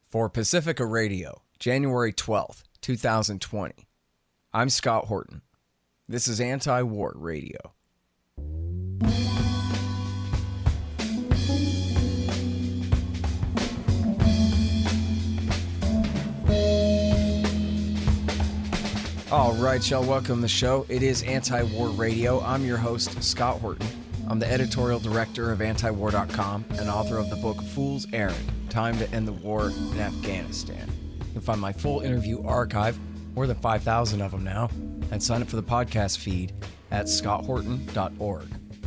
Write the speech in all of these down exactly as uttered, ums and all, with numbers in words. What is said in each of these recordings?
For Pacifica Radio, January twelfth, twenty twenty. I'm Scott Horton. This is Anti-War Radio. All right, y'all, welcome to the show. It is Anti-War Radio. I'm your host, Scott Horton. I'm the editorial director of anti war dot com and author of the book Fool's Errand, Time to End the War in Afghanistan. You can find my full interview archive, more than five thousand of them now, and sign up for the podcast feed at scott horton dot org.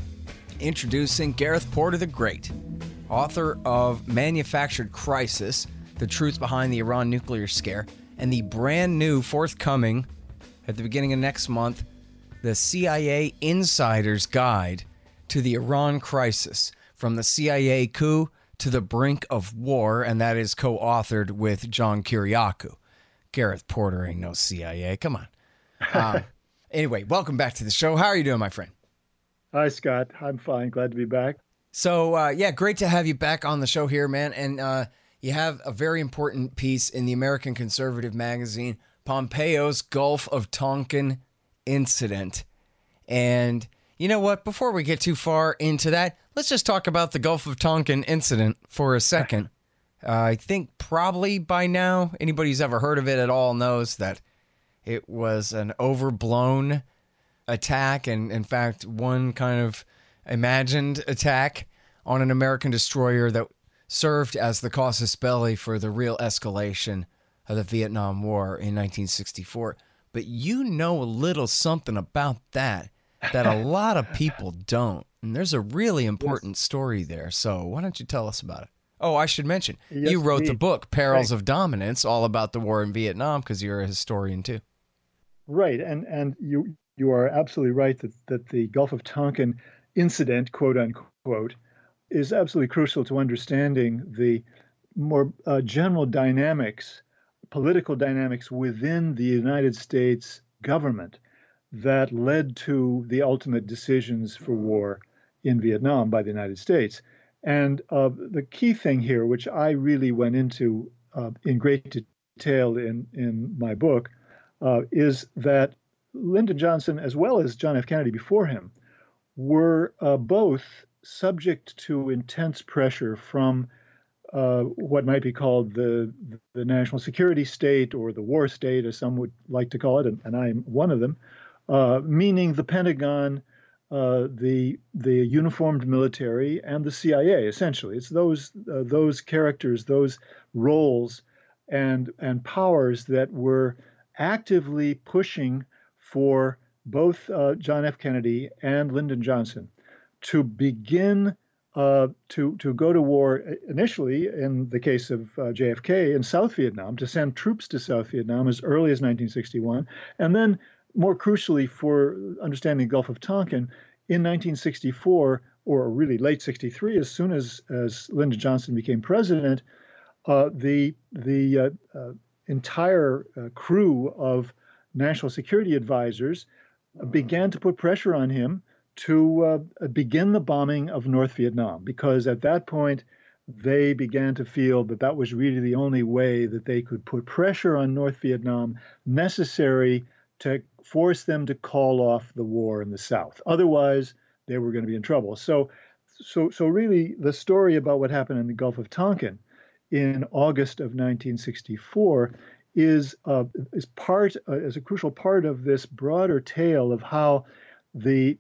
Introducing Gareth Porter the Great, author of Manufactured Crisis, The Truth Behind the Iran Nuclear Scare, and the brand new forthcoming, at the beginning of next month, the C I A Insider's Guide to the Iran Crisis, from the C I A coup to the brink of war, and that is co-authored with John Kiriakou. Gareth Porter ain't no C I A. Come on. Um, anyway, welcome back to the show. How are you doing, my friend? Hi, Scott. I'm fine. Glad to be back. So, uh, yeah, great to have you back on the show here, man. And uh, you have a very important piece in the American Conservative magazine, Pompeo's Gulf of Tonkin Incident. And you know what? Before we get too far into that, let's just talk about the Gulf of Tonkin incident for a second. Uh, I think probably by now, anybody who's ever heard of it at all knows that it was an overblown attack, and in fact, one kind of imagined attack on an American destroyer that served as the casus belli for the real escalation of the Vietnam War in nineteen sixty-four. But you know a little something about that that a lot of people don't. And there's a really important yes. story there. So why don't you tell us about it? Oh, I should mention, yes, you wrote indeed. the book, Perils right. of Dominance, all about the war in Vietnam, because you're a historian too. Right. And and you you are absolutely right that, that the Gulf of Tonkin incident, quote unquote, is absolutely crucial to understanding the more uh, general dynamics, political dynamics within the United States government that led to the ultimate decisions for war in Vietnam by the United States. And uh, the key thing here, which I really went into uh, in great detail in, in my book, uh, is that Lyndon Johnson, as well as John F. Kennedy before him, were uh, both subject to intense pressure from uh, what might be called the, the national security state, or the war state, as some would like to call it, and, and I'm one of them. Uh, meaning the Pentagon, uh, the the uniformed military, and the C I A. Essentially, it's those uh, those characters, those roles, and and powers that were actively pushing for both uh, John F. Kennedy and Lyndon Johnson to begin uh, to to go to war initially, in the case of uh, J F K, in South Vietnam, to send troops to South Vietnam as early as nineteen sixty-one, and then, more crucially for understanding the Gulf of Tonkin, in nineteen sixty-four, or really late sixty-three, as soon as, as Lyndon Johnson became president, uh, the, the uh, uh, entire uh, crew of national security advisors began to put pressure on him to uh, begin the bombing of North Vietnam, because at that point, they began to feel that that was really the only way that they could put pressure on North Vietnam necessary to force them to call off the war in the South. Otherwise, they were going to be in trouble. So, so, so really, the story about what happened in the Gulf of Tonkin in August of nineteen sixty-four is uh, is part uh, is a crucial part of this broader tale of how the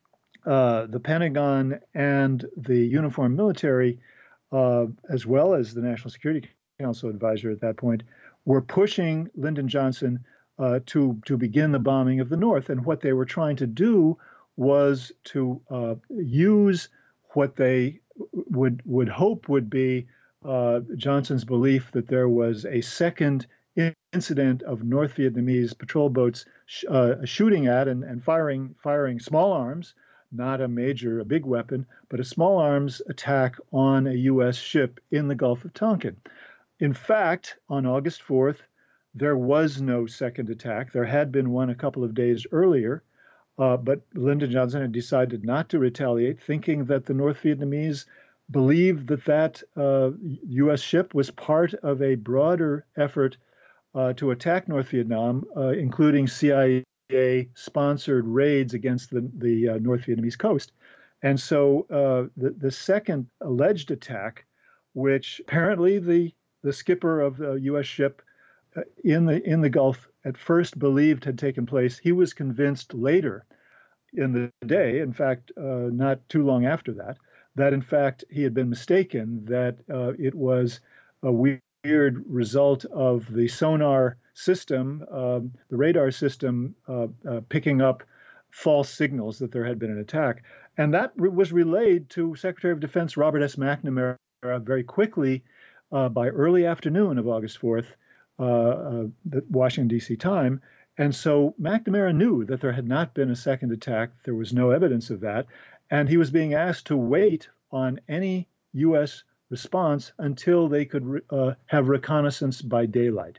uh, the Pentagon and the uniformed military, uh, as well as the National Security Council advisor at that point, were pushing Lyndon Johnson Uh, to to begin the bombing of the North. And what they were trying to do was to uh, use what they would would hope would be uh, Johnson's belief that there was a second incident of North Vietnamese patrol boats sh- uh, shooting at and, and firing firing small arms, not a major, a big weapon, but a small arms attack on a U S ship in the Gulf of Tonkin. In fact, on August fourth, there was no second attack. There had been one a couple of days earlier, uh, but Lyndon Johnson had decided not to retaliate, thinking that the North Vietnamese believed that that uh, U S ship was part of a broader effort uh, to attack North Vietnam, uh, including C I A-sponsored raids against the, the uh, North Vietnamese coast. And so uh, the, the second alleged attack, which apparently the, the skipper of the U S ship uh, in the in the Gulf at first believed had taken place, he was convinced later in the day, in fact, uh, not too long after that, that in fact he had been mistaken, that uh, it was a weird result of the sonar system, um, the radar system uh, uh, picking up false signals that there had been an attack. And that re- was relayed to Secretary of Defense Robert S. McNamara very quickly uh, by early afternoon of August fourth, uh, uh, the Washington, D C time. And so McNamara knew that there had not been a second attack. There was no evidence of that. And he was being asked to wait on any U S response until they could uh, have reconnaissance by daylight.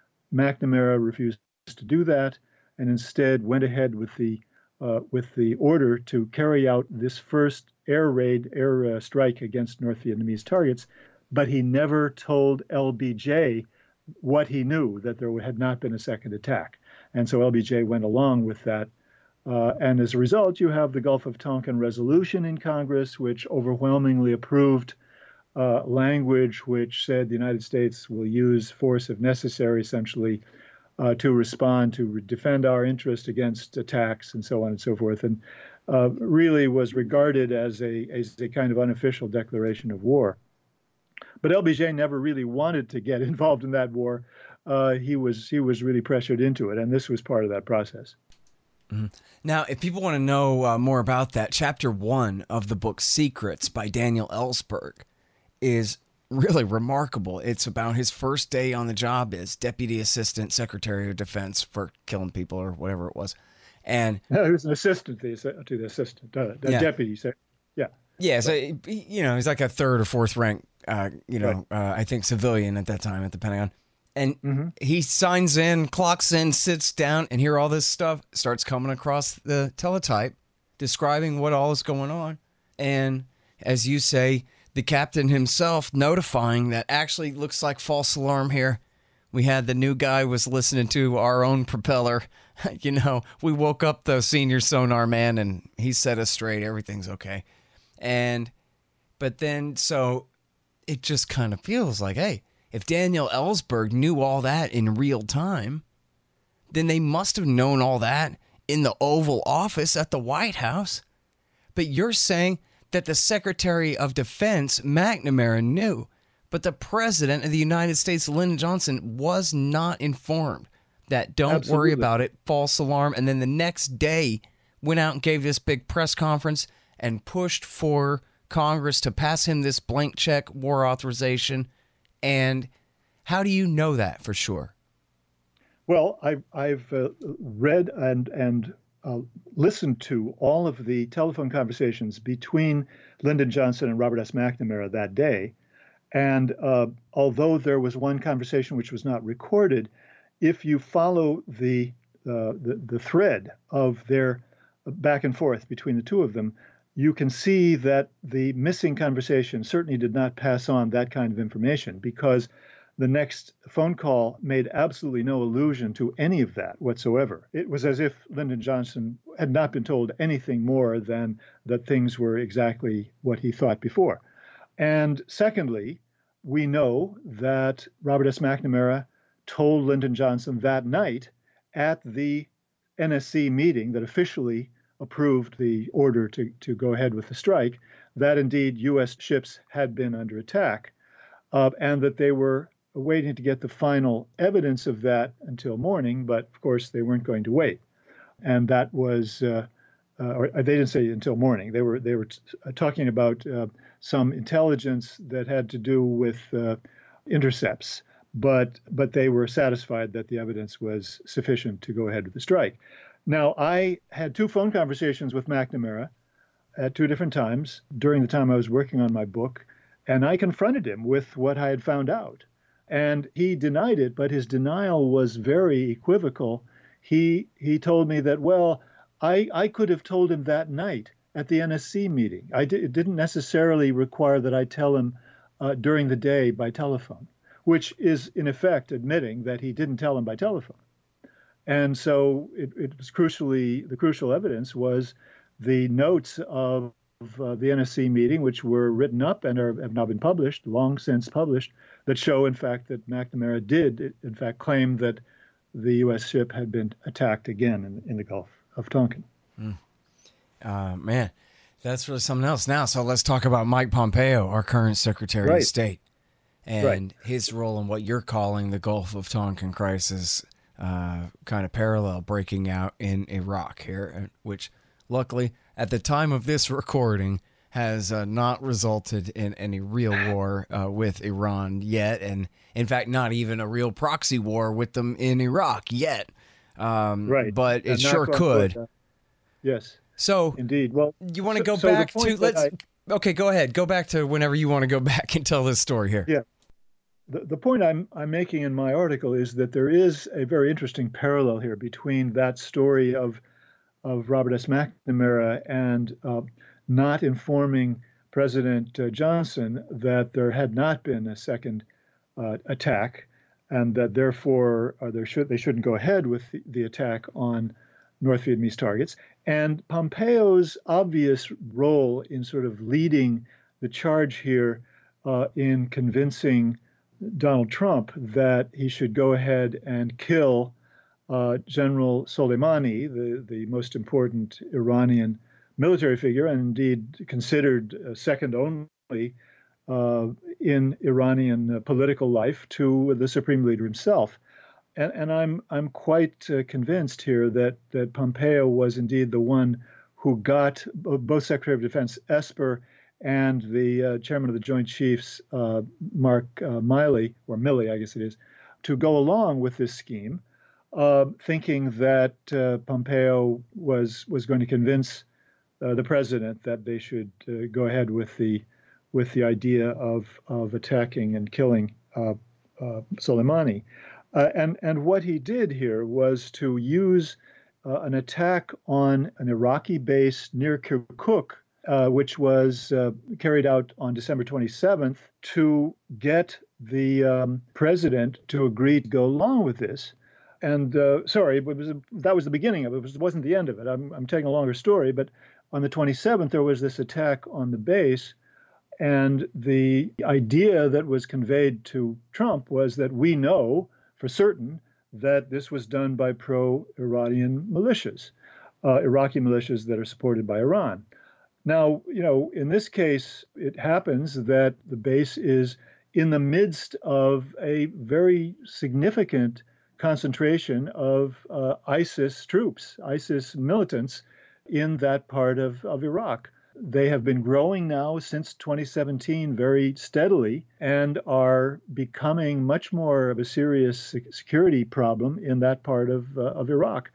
McNamara refused to do that and instead went ahead with the uh, with the order to carry out this first air raid, air uh, strike against North Vietnamese targets. But he never told L B J what he knew, that there had not been a second attack. And so L B J went along with that. Uh, and as a result, you have the Gulf of Tonkin resolution in Congress, which overwhelmingly approved uh, language which said the United States will use force if necessary, essentially, uh, to respond, to re- defend our interest against attacks and so on and so forth. And uh, really was regarded as a, as a kind of unofficial declaration of war. But L B J never really wanted to get involved in that war. Uh, he was he was really pressured into it, and this was part of that process. Mm-hmm. Now, if people want to know uh, more about that, chapter one of the book Secrets by Daniel Ellsberg is really remarkable. It's about his first day on the job as Deputy Assistant Secretary of Defense for killing people or whatever it was. And no, he was an assistant to the, to the assistant, uh, the yeah. deputy. Yeah. Yeah, so, you know, he's like a third or fourth rank, uh, you know, right. uh, I think civilian at that time at the Pentagon. And mm-hmm. he signs in, clocks in, sits down, and here all this stuff starts coming across the teletype, describing what all is going on. And as you say, the captain himself notifying that actually looks like false alarm here. We had the new guy was listening to our own propeller. You know, we woke up the senior sonar man, and he set us straight. Everything's okay. And, but then, so it just kind of feels like, hey, if Daniel Ellsberg knew all that in real time, then they must have known all that in the Oval Office at the White House. But you're saying that the Secretary of Defense, McNamara, knew, but the President of the United States, Lyndon Johnson, was not informed. That don't Absolutely. Worry about it, false alarm. And then the next day went out and gave this big press conference and pushed for Congress to pass him this blank check war authorization. And how do you know that for sure? Well, I've, I've uh, read and and uh, listened to all of the telephone conversations between Lyndon Johnson and Robert S. McNamara that day. And uh, although there was one conversation which was not recorded, if you follow the, uh, the, the thread of their back and forth between the two of them, you can see that the missing conversation certainly did not pass on that kind of information, because the next phone call made absolutely no allusion to any of that whatsoever. It was as if Lyndon Johnson had not been told anything more than that things were exactly what he thought before. And secondly, we know that Robert S. McNamara told Lyndon Johnson that night at the N S C meeting that officially approved the order to, to go ahead with the strike, that indeed U S ships had been under attack, uh, and that they were waiting to get the final evidence of that until morning, but of course they weren't going to wait. And that was, uh, uh, or they didn't say until morning. They were they were t- talking about uh, some intelligence that had to do with uh, intercepts, but but they were satisfied that the evidence was sufficient to go ahead with the strike. Now, I had two phone conversations with McNamara at two different times during the time I was working on my book, and I confronted him with what I had found out. And he denied it, but his denial was very equivocal. He he told me that, well, I, I could have told him that night at the N S C meeting. I di- it didn't necessarily require that I tell him uh, during the day by telephone, which is in effect admitting that he didn't tell him by telephone. And so it, it was crucially, the crucial evidence was the notes of uh, the N S C meeting, which were written up and are, have now been published, long since published, that show, in fact, that McNamara did, in fact, claim that the U S ship had been attacked again in, in the Gulf of Tonkin. Mm. Uh, man, that's really something else. Now, so let's talk about Mike Pompeo, our current Secretary right. of State, and right. his role in what you're calling the Gulf of Tonkin crisis, uh, kind of parallel breaking out in Iraq here, which luckily at the time of this recording has uh, not resulted in any real war uh, with Iran yet. And in fact, not even a real proxy war with them in Iraq yet. Um, right. But it and sure could. Uh, yes. So indeed. Well, you want to so, go so back to, let's, I, okay, go ahead. Go back to whenever you want to go back and tell this story here. Yeah. The, the point I'm, I'm making in my article is that there is a very interesting parallel here between that story of, of Robert S. McNamara and uh, not informing President uh, Johnson that there had not been a second uh, attack, and that therefore uh, there should they shouldn't go ahead with the, the attack on North Vietnamese targets. And Pompeo's obvious role in sort of leading the charge here uh, in convincing Donald Trump that he should go ahead and kill uh, General Soleimani, the, the most important Iranian military figure, and indeed considered uh, second only uh, in Iranian uh, political life to the supreme leader himself. And, and I'm I'm quite uh, convinced here that that Pompeo was indeed the one who got both Secretary of Defense Esper and the uh, chairman of the Joint Chiefs, uh, Mark uh, Milley, or Milley, I guess it is, to go along with this scheme, uh, thinking that uh, Pompeo was was going to convince Uh, the president that they should uh, go ahead with the with the idea of of attacking and killing uh, uh, Soleimani, uh, and and what he did here was to use uh, an attack on an Iraqi base near Kirkuk, uh, which was uh, carried out on December twenty-seventh, to get the um, president to agree to go along with this. And uh, sorry, it was that was the beginning of it. It was, wasn't the end of it. I'm I'm taking a longer story, but on the twenty-seventh, there was this attack on the base, and the idea that was conveyed to Trump was that we know for certain that this was done by pro-Iranian militias, uh, Iraqi militias that are supported by Iran. Now, you know, in this case, it happens that the base is in the midst of a very significant concentration of uh, ISIS troops, ISIS militants in that part of, of Iraq. They have been growing now since twenty seventeen very steadily and are becoming much more of a serious security problem in that part of, uh, of Iraq.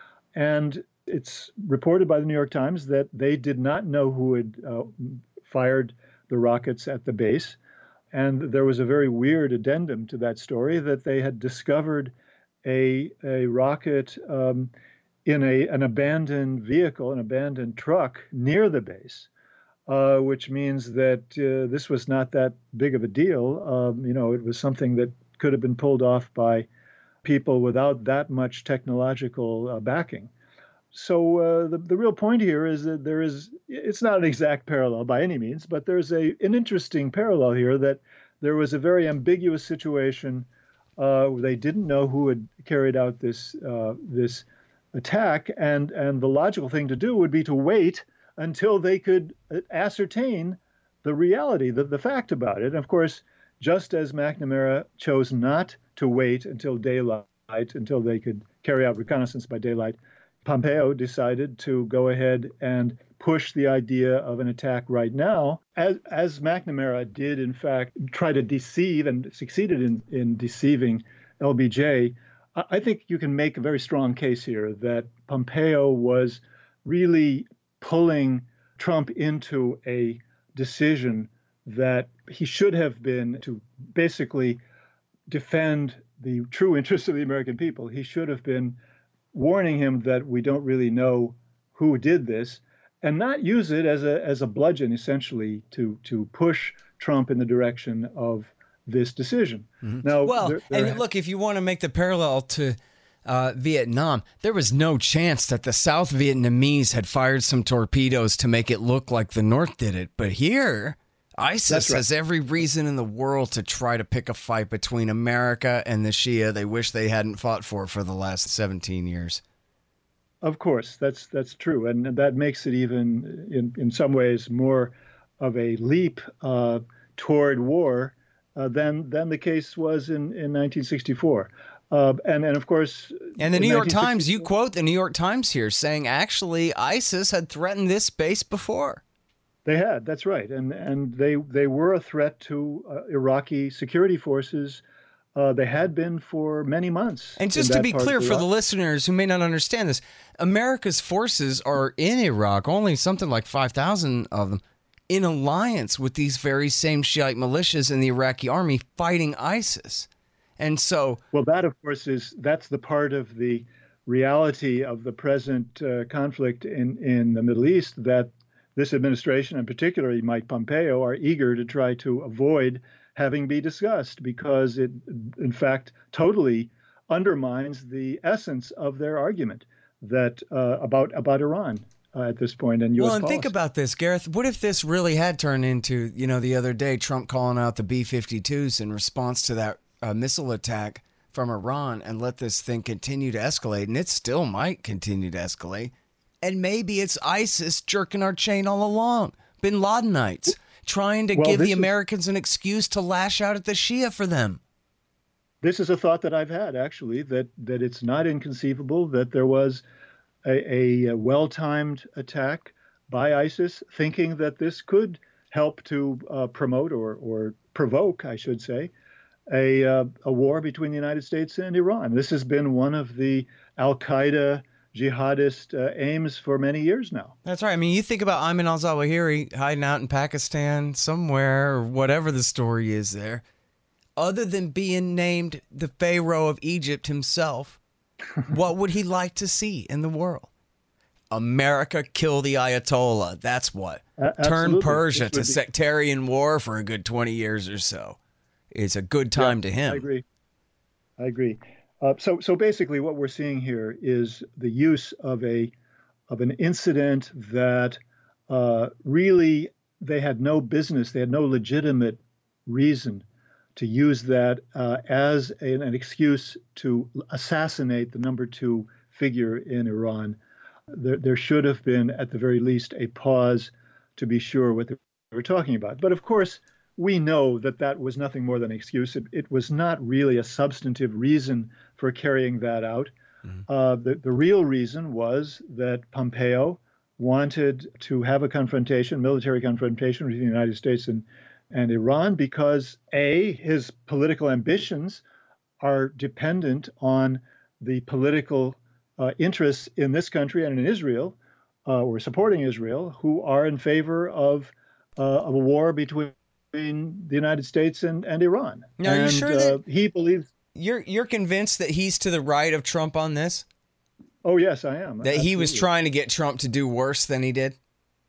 And it's reported by the New York Times that they did not know who had uh, fired the rockets at the base. And there was a very weird addendum to that story that they had discovered a, a rocket um, in a, an abandoned vehicle, an abandoned truck near the base, uh, which means that uh, this was not that big of a deal. Um, you know, it was something that could have been pulled off by people without that much technological uh, backing. So uh, the, the real point here is that there is, it's not an exact parallel by any means, but there's a, an interesting parallel here that there was a very ambiguous situation. Uh, they didn't know who had carried out this uh, this attack, and and the logical thing to do would be to wait until they could ascertain the reality, the, the fact about it. And of course, just as McNamara chose not to wait until daylight, until they could carry out reconnaissance by daylight, Pompeo decided to go ahead and push the idea of an attack right now, as, as McNamara did, in fact, try to deceive and succeeded in, in deceiving L B J. I think you can make a very strong case here that Pompeo was really pulling Trump into a decision that he should have been to basically defend the true interests of the American people. He should have been warning him that we don't really know who did this, and not use it as a as a bludgeon, essentially, to to push Trump in the direction of this decision. Mm-hmm. Now, well, there, there and look, if you want to make the parallel to uh, Vietnam, there was no chance that the South Vietnamese had fired some torpedoes to make it look like the North did it. But here, ISIS right. has every reason in the world to try to pick a fight between America and the Shia they wish they hadn't fought for for the last seventeen years. Of course, that's that's true, and that makes it even, in, in some ways, more of a leap uh, toward war uh, than than the case was in, in nineteen sixty-four. Uh, and, and of course... And the New York Times, you quote the New York Times here, saying actually ISIS had threatened this base before. They had, that's right. And and they, they were a threat to uh, Iraqi security forces. Uh, they had been for many months. And just to be clear for the listeners who may not understand this, America's forces are in Iraq, only something like five thousand of them, in alliance with these very same Shiite militias in the Iraqi army fighting ISIS. And so... Well, that, of course, is that's the part of the reality of the present uh, conflict in, in the Middle East that this administration, and particularly Mike Pompeo, are eager to try to avoid having be discussed, because it, in fact, totally undermines the essence of their argument that uh, about about Iran uh, at this point and U S Well, and policy. think about this, Gareth. What if this really had turned into, you know, the other day, Trump calling out the B fifty-twos in response to that uh, missile attack from Iran, and let this thing continue to escalate, and it still might continue to escalate. And maybe it's ISIS jerking our chain all along, Bin Ladenites, trying to well, give the is, Americans an excuse to lash out at the Shia for them. This is a thought that I've had, actually, that, that it's not inconceivable that there was a, a well-timed attack by ISIS, thinking that this could help to uh, promote or, or provoke, I should say, a, uh, a war between the United States and Iran. This has been one of the al-Qaeda jihadist uh, aims for many years now. That's right. I mean, you think about Ayman al-Zawahiri hiding out in Pakistan somewhere, or whatever the story is there. Other than being named the Pharaoh of Egypt himself, what would he like to see in the world? America kill the Ayatollah. That's what. A- Turn Persia to be... sectarian war for a good twenty years or so. It's a good time yeah, to him. I agree. I agree. Uh, so, so basically, what we're seeing here is the use of a of an incident that uh, really they had no business, they had no legitimate reason to use that uh, as a, an excuse to assassinate the number two figure in Iran. There, there should have been, at the very least, a pause to be sure what they were talking about. But of course, we know that that was nothing more than an excuse. It, it was not really a substantive reason for carrying that out. Mm-hmm. Uh, the, the real reason was that Pompeo wanted to have a confrontation, military confrontation between the United States and, and Iran, because A, his political ambitions are dependent on the political uh, interests in this country and in Israel, uh, or supporting Israel, who are in favor of, uh, of a war between between the United States and, and Iran. Now, and, are you sure uh, that he believes? You're you're convinced that he's to the right of Trump on this? Oh, yes, I am. That Absolutely. He was trying to get Trump to do worse than he did?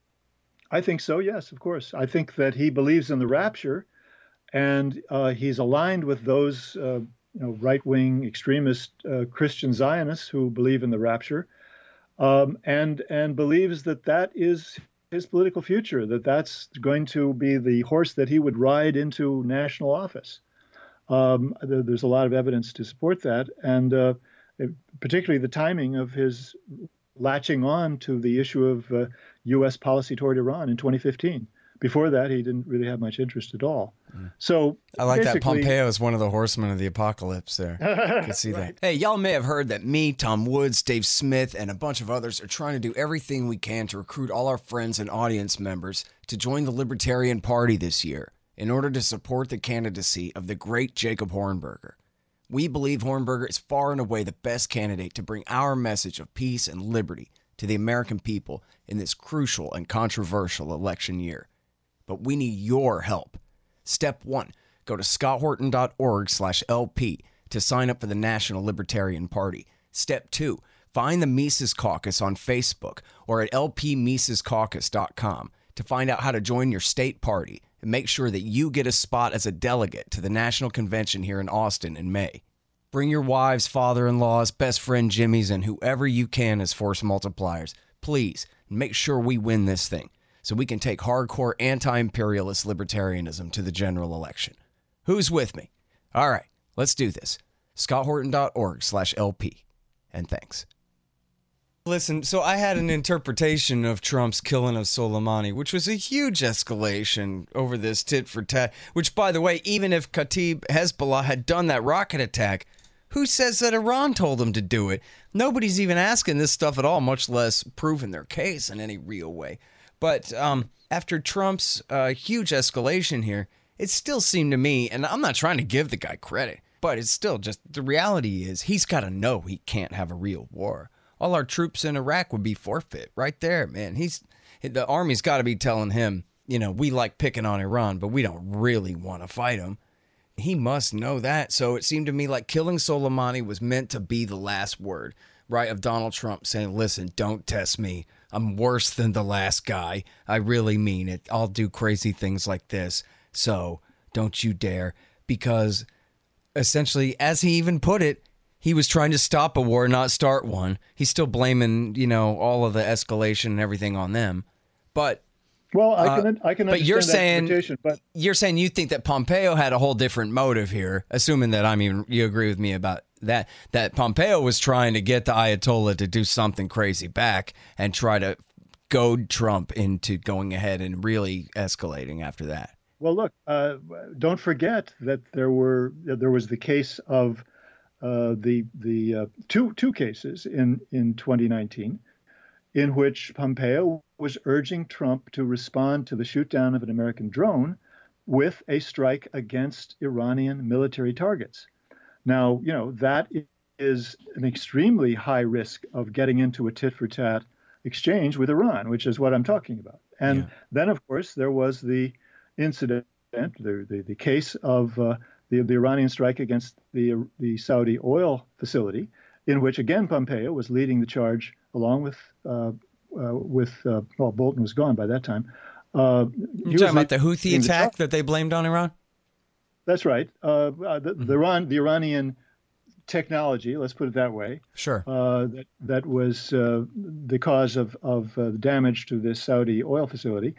I think so, yes, of course. I think that he believes in the rapture, and uh, he's aligned with those uh, you know, right-wing extremist uh, Christian Zionists who believe in the rapture, um, and and believes that that is his political future, that that's going to be the horse that he would ride into national office. Um, there, there's a lot of evidence to support that, and uh, particularly the timing of his latching on to the issue of uh, U S policy toward Iran in twenty fifteen. Before that, he didn't really have much interest at all. Mm. So I like that Pompeo is one of the horsemen of the apocalypse there. You can see right. that. Hey, y'all may have heard that me, Tom Woods, Dave Smith, and a bunch of others are trying to do everything we can to recruit all our friends and audience members to join the Libertarian Party this year in order to support the candidacy of the great Jacob Hornberger. We believe Hornberger is far and away the best candidate to bring our message of peace and liberty to the American people in this crucial and controversial election year. But we need your help. Step one, go to scotthorton.org slash LP to sign up for the National Libertarian Party. Step two, Find the Mises Caucus on Facebook or at l p mises caucus dot com to find out how to join your state party and make sure that you get a spot as a delegate to the national convention here in Austin in May. Bring your wives, father-in-laws, best friend Jimmys, and whoever you can as force multipliers. Please make sure we win this thing so we can take hardcore anti-imperialist libertarianism to the general election. Who's with me? All right, let's do this. scott horton dot org slash L P. And thanks. Listen, so I had an interpretation of Trump's killing of Soleimani, which was a huge escalation over this tit for tat, which, by the way, even if Kataib Hezbollah had done that rocket attack, who says that Iran told them to do it? Nobody's even asking this stuff at all, much less proving their case in any real way. But um, after Trump's uh, huge escalation here, it still seemed to me, and I'm not trying to give the guy credit, but it's still just the reality is he's got to know he can't have a real war. All our troops in Iraq would be forfeit right there, man. He's the army's got to be telling him, you know, we like picking on Iran, but we don't really want to fight them. He must know that. So it seemed to me like killing Soleimani was meant to be the last word, right, of Donald Trump saying, listen, don't test me. I'm worse than the last guy. I really mean it. I'll do crazy things like this. So don't you dare. Because essentially, as he even put it, he was trying to stop a war, not start one. He's still blaming, you know, all of the escalation and everything on them. But well, I can uh, I can. But you're saying but you're saying you think that Pompeo had a whole different motive here, assuming that I mean you agree with me about that. That Pompeo was trying to get the Ayatollah to do something crazy back and try to goad Trump into going ahead and really escalating after that. Well, look, uh, don't forget that there were there was the case of. Uh, the the uh, two two cases in, in twenty nineteen in which Pompeo was urging Trump to respond to the shoot down of an American drone with a strike against Iranian military targets. Now, you know, that is an extremely high risk of getting into a tit for tat exchange with Iran, which is what I'm talking about. And yeah. Then, of course, there was the incident, the the, the case of uh, The, the Iranian strike against the the Saudi oil facility, in which again Pompeo was leading the charge, along with uh, uh, with uh, well Bolton was gone by that time. Uh, You're talking about the Houthi attack the that they blamed on Iran? That's right. Uh, the, mm-hmm. the Iran the Iranian technology, let's put it that way. Sure. Uh, that that was uh, the cause of of uh, damage to this Saudi oil facility,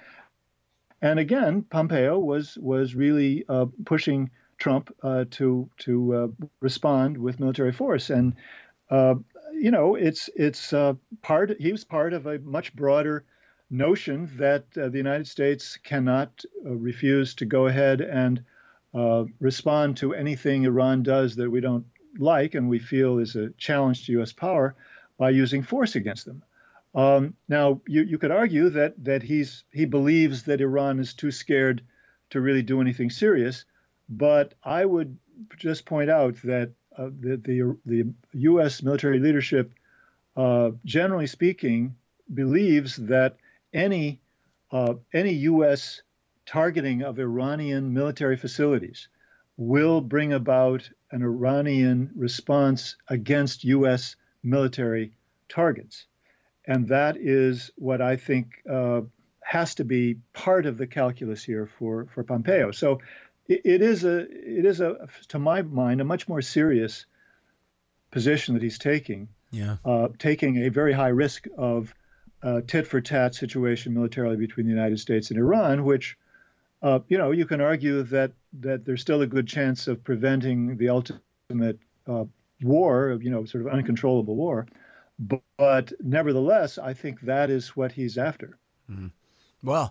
and again Pompeo was was really uh, pushing Trump uh, to to uh, respond with military force, and uh, you know it's it's uh, part. He was part of a much broader notion that uh, the United States cannot uh, refuse to go ahead and uh, respond to anything Iran does that we don't like and we feel is a challenge to U S power by using force against them. Um, now you you could argue that that he's he believes that Iran is too scared to really do anything serious. But I would just point out that uh, the, the the U S military leadership, uh, generally speaking, believes that any uh, any U S targeting of Iranian military facilities will bring about an Iranian response against U S military targets, and that is what I think uh, has to be part of the calculus here for for Pompeo. So. It is a, it is a, to my mind, a much more serious position that he's taking. Yeah. Uh, taking a very high risk of a tit for tat situation militarily between the United States and Iran, which, uh, you know, you can argue that that there's still a good chance of preventing the ultimate uh, war, you know, sort of uncontrollable war. But, but nevertheless, I think that is what he's after. Mm-hmm. Well.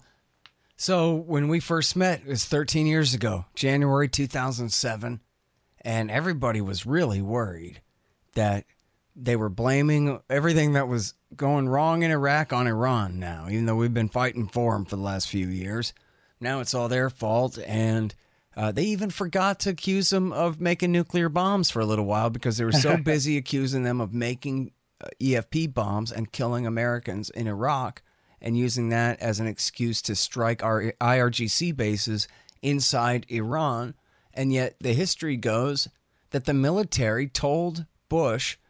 So when we first met, it was thirteen years ago, January two thousand seven, and everybody was really worried that they were blaming everything that was going wrong in Iraq on Iran now, even though we've been fighting for them for the last few years. Now it's all their fault, and uh, they even forgot to accuse them of making nuclear bombs for a little while because they were so busy accusing them of making uh, E F P bombs and killing Americans in Iraq, and using that as an excuse to strike our I R G C bases inside Iran. And yet the history goes that the military told Bush,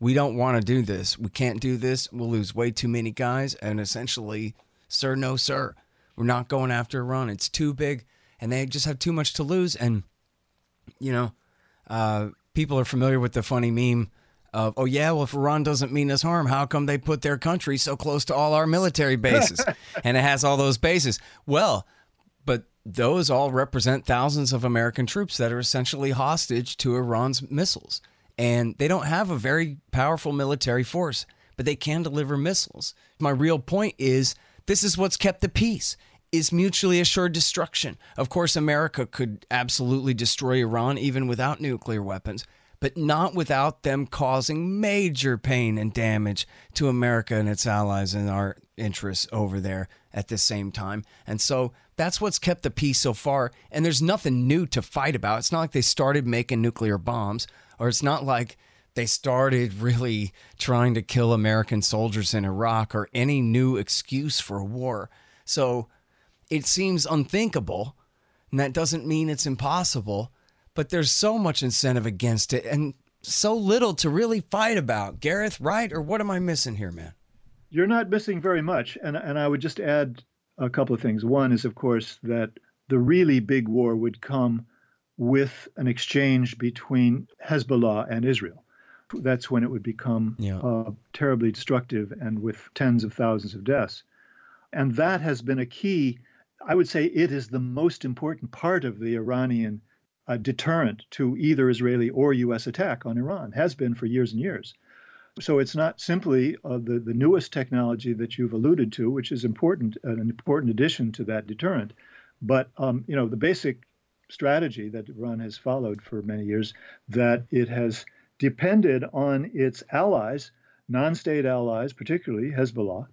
we don't want to do this. We can't do this. We'll lose way too many guys. And essentially, sir, no, sir. We're not going after Iran. It's too big, and they just have too much to lose. And, you know, uh, people are familiar with the funny meme of, oh, yeah, well, if Iran doesn't mean us harm, how come they put their country so close to all our military bases? And it has all those bases. Well, but those all represent thousands of American troops that are essentially hostage to Iran's missiles. And they don't have a very powerful military force, but they can deliver missiles. My real point is, this is what's kept the peace, is mutually assured destruction. Of course, America could absolutely destroy Iran even without nuclear weapons, but not without them causing major pain and damage to America and its allies and our interests over there at the same time. And so that's what's kept the peace so far. And there's nothing new to fight about. It's not like they started making nuclear bombs, or it's not like they started really trying to kill American soldiers in Iraq, or any new excuse for a war. So it seems unthinkable, and that doesn't mean it's impossible, but there's so much incentive against it and so little to really fight about. Gareth, right? Or what am I missing here, man? You're not missing very much. And, and I would just add a couple of things. One is, of course, that the really big war would come with an exchange between Hezbollah and Israel. That's when it would become yeah. uh, terribly destructive and with tens of thousands of deaths. And that has been a key. I would say it is the most important part of the Iranian uh, deterrent to either Israeli or U S attack on Iran, has been for years and years. So it's not simply uh, the, the newest technology that you've alluded to, which is important, an important addition to that deterrent. But, um, you know, the basic strategy that Iran has followed for many years, that it has depended on its allies, non-state allies, particularly Hezbollah,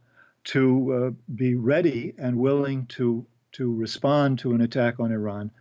to uh, be ready and willing to to respond to an attack on Iran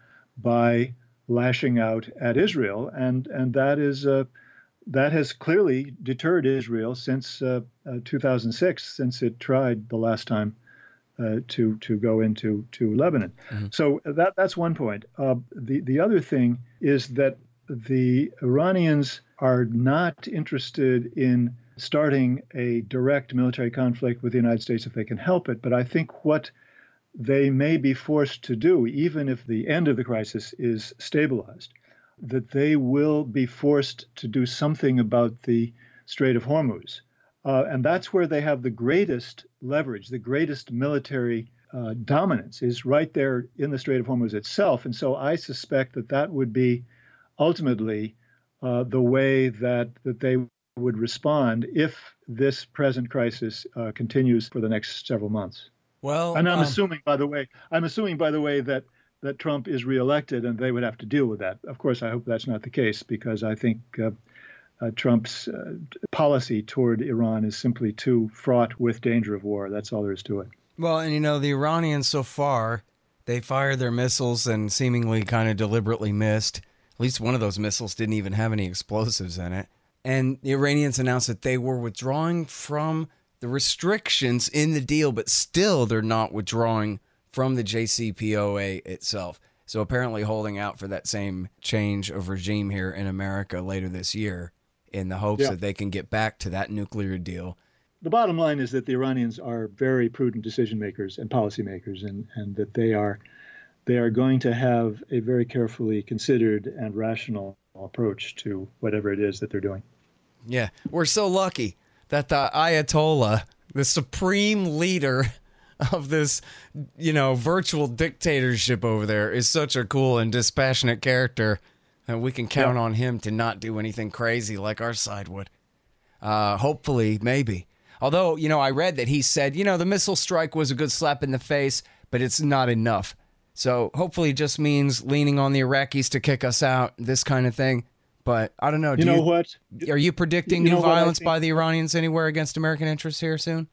by lashing out at Israel, and and that is uh, that has clearly deterred Israel since uh, uh, two thousand six, since it tried the last time uh, to to go into to Lebanon. Mm-hmm. So that that's one point. Uh, the the other thing is that the Iranians are not interested in starting a direct military conflict with the United States if they can help it. But I think what they may be forced to do, even if the end of the crisis is stabilized, that they will be forced to do something about the Strait of Hormuz. Uh, and that's where they have the greatest leverage, the greatest military uh, dominance is right there in the Strait of Hormuz itself. And so I suspect that that would be ultimately uh, the way that, that they would respond if this present crisis uh, continues for the next several months. Well, and I'm um, assuming, by the way, I'm assuming, by the way, that that Trump is reelected and they would have to deal with that. Of course, I hope that's not the case, because I think uh, uh, Trump's uh, policy toward Iran is simply too fraught with danger of war. That's all there is to it. Well, and you know, the Iranians so far, they fired their missiles and seemingly kind of deliberately missed. At least one of those missiles didn't even have any explosives in it. And the Iranians announced that they were withdrawing from the restrictions in the deal, but still they're not withdrawing from the J C P O A itself. So apparently holding out for that same change of regime here in America later this year in the hopes yeah. that they can get back to that nuclear deal. The bottom line is that the Iranians are very prudent decision makers and policymakers, and, and that they are they are going to have a very carefully considered and rational approach to whatever it is that they're doing. Yeah, we're so lucky that the Ayatollah, the supreme leader of this, you know, virtual dictatorship over there, is such a cool and dispassionate character that we can count yeah. on him to not do anything crazy like our side would. Uh, hopefully, maybe. Although, you know, I read that he said, you know, the missile strike was a good slap in the face, but it's not enough. So hopefully it just means leaning on the Iraqis to kick us out, this kind of thing. But I don't know. Do you know you, what? Are you predicting you new know violence think, by the Iranians anywhere against American interests here soon?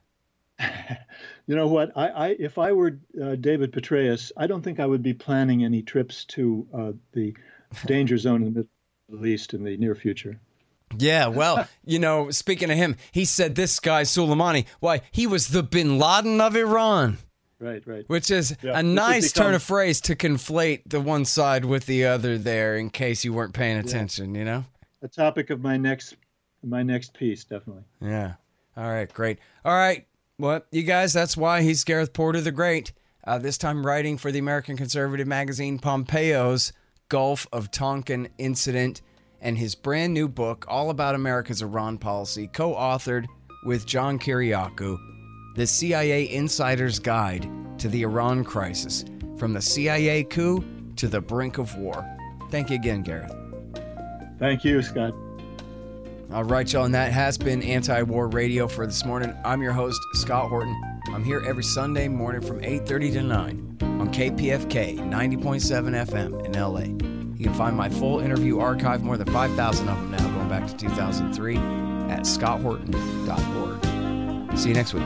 You know what? I, I if I were uh, David Petraeus, I don't think I would be planning any trips to uh, the danger zone in the Middle East in the near future. Yeah, well, you know, speaking of him, he said this guy, Soleimani, why, he was the bin Laden of Iran. Right, right. Which is yeah, a nice become, turn of phrase to conflate the one side with the other there, in case you weren't paying attention, yeah. you know? A topic of my next my next piece, definitely. Yeah. All right, great. All right, well, you guys, that's why he's Gareth Porter the Great. Uh, this time writing for the American Conservative magazine Pompeo's Gulf of Tonkin Incident, and his brand new book, all about America's Iran policy, co-authored with John Kiriakou, The C I A Insider's Guide to the Iran Crisis, from the C I A coup to the brink of war. Thank you again, Gareth. Thank you, Scott. All right, y'all, and that has been Anti-War Radio for this morning. I'm your host, Scott Horton. I'm here every Sunday morning from eight thirty to nine on K P F K ninety point seven F M in L A. You can find my full interview archive, more than five thousand of them now, going back to two thousand three, at scott horton dot org. See you next week.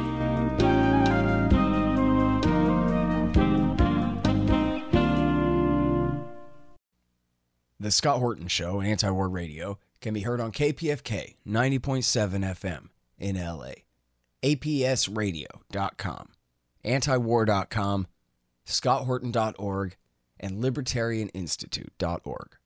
The Scott Horton Show, Anti-War Radio, can be heard on K P F K ninety point seven F M in L A, A P S radio dot com, antiwar dot com, scott horton dot org, and libertarian institute dot org.